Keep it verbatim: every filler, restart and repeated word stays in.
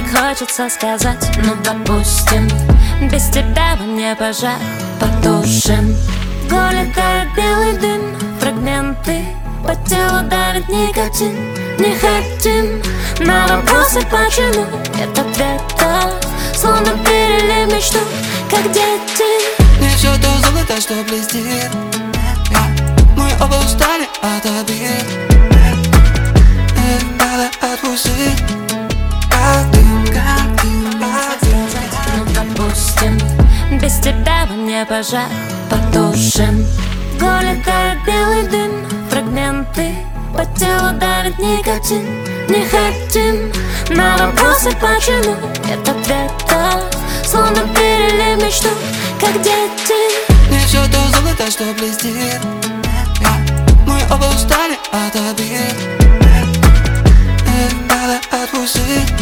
хочется сказать, ну допустим, без тебя во мне пожар потушим. Голит тает белый дым, фрагменты по телу давит никотин. Не хотим на вопросы почему нет ответа, словно перелив мечту, как дети. Не все то золото, что блестит. Мы оба устали от обид. Надо отпустить. Как дым, как дым, как дым. Ну допустим, без тебя во мне пожар потушим. Голит тает белый дым, фрагменты по телу давит никотин. Не хотим на вопросы почему нет ответа, словно перелив мечту, как дети. Не все то золото, что блестит. Мы оба устали от обид. Надо отпустить.